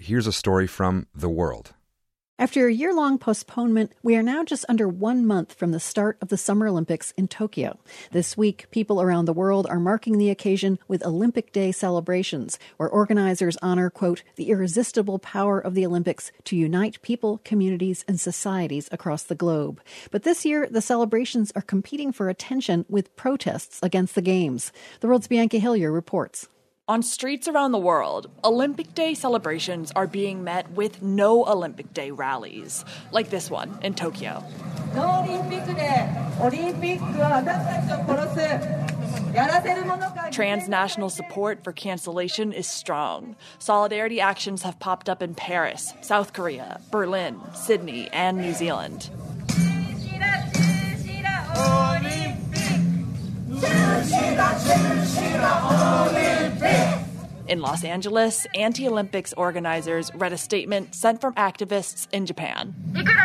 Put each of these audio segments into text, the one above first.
here's a story from The World. After a year-long postponement, we are now just under 1 month from the start of the Summer Olympics in Tokyo. This week, people around the world are marking the occasion with Olympic Day celebrations, where organizers honor, quote, the irresistible power of the Olympics to unite people, communities, and societies across the globe. But this year, the celebrations are competing for attention with protests against the Games. The World's Bianca Hillier reports. On streets around the world, Olympic Day celebrations are being met with no Olympic Day rallies, like this one in Tokyo. Transnational support for cancellation is strong. Solidarity actions have popped up in Paris, South Korea, Berlin, Sydney, and New Zealand. In Los Angeles, anti-Olympics organizers read a statement sent from activists in Japan.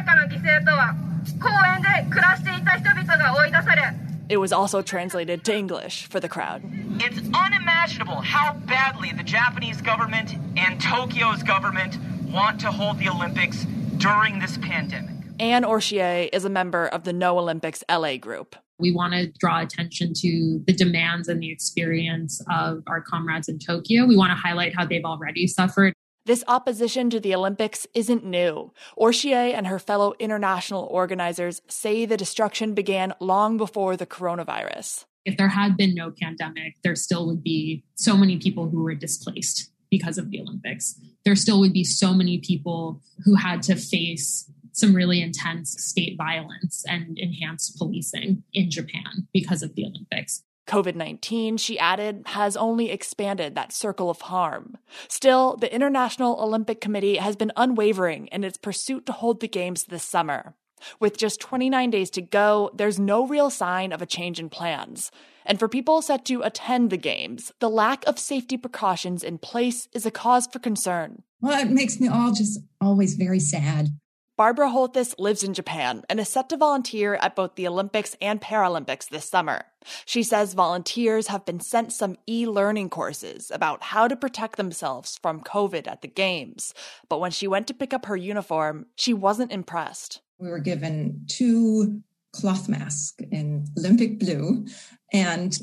It was also translated to English for the crowd. It's unimaginable how badly the Japanese government and Tokyo's government want to hold the Olympics during this pandemic. Anne Orchier is a member of the No Olympics LA group. We want to draw attention to the demands and the experience of our comrades in Tokyo. We want to highlight how they've already suffered. This opposition to the Olympics isn't new. Orchier and her fellow international organizers say the destruction began long before the coronavirus. If there had been no pandemic, there still would be so many people who were displaced because of the Olympics. There still would be so many people who had to face some really intense state violence and enhanced policing in Japan because of the Olympics. COVID-19, she added, has only expanded that circle of harm. Still, the International Olympic Committee has been unwavering in its pursuit to hold the Games this summer. With just 29 days to go, there's no real sign of a change in plans. And for people set to attend the Games, the lack of safety precautions in place is a cause for concern. Well, it makes me all just always very sad. Barbara Holthus lives in Japan and is set to volunteer at both the Olympics and Paralympics this summer. She says volunteers have been sent some e-learning courses about how to protect themselves from COVID at the Games. But when she went to pick up her uniform, she wasn't impressed. We were given 2 cloth masks in Olympic blue. And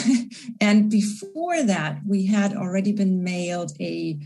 before that, we had already been mailed a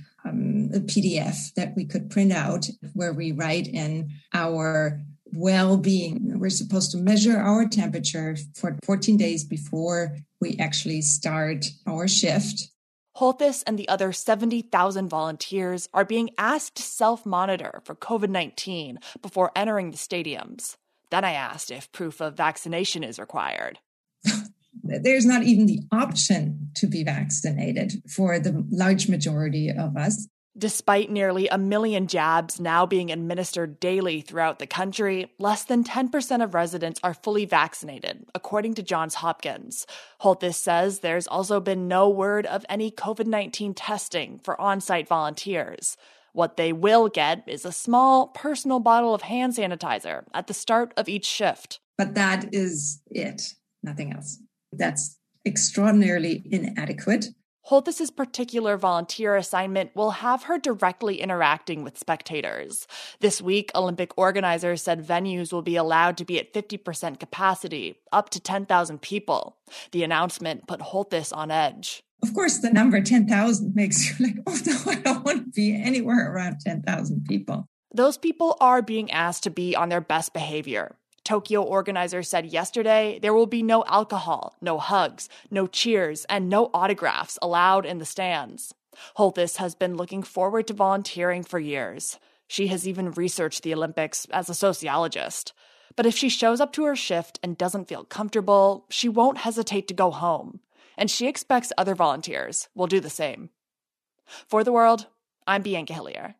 PDF that we could print out where we write in our well-being. We're supposed to measure our temperature for 14 days before we actually start our shift. Holthus and the other 70,000 volunteers are being asked to self-monitor for COVID-19 before entering the stadiums. Then I asked if proof of vaccination is required. There's not even the option to be vaccinated for the large majority of us. Despite nearly 1 million jabs now being administered daily throughout the country, less than 10% of residents are fully vaccinated, according to Johns Hopkins. Holthus says there's also been no word of any COVID-19 testing for on-site volunteers. What they will get is a small personal bottle of hand sanitizer at the start of each shift. But that is it, nothing else. That's extraordinarily inadequate. Holthus's particular volunteer assignment will have her directly interacting with spectators. This week, Olympic organizers said venues will be allowed to be at 50% capacity, up to 10,000 people. The announcement put Holthus on edge. Of course, the number 10,000 makes you like, oh no, I don't want to be anywhere around 10,000 people. Those people are being asked to be on their best behavior. Tokyo organizers said yesterday there will be no alcohol, no hugs, no cheers, and no autographs allowed in the stands. Holthus has been looking forward to volunteering for years. She has even researched the Olympics as a sociologist. But if she shows up to her shift and doesn't feel comfortable, she won't hesitate to go home. And she expects other volunteers will do the same. For The World, I'm Bianca Hillier.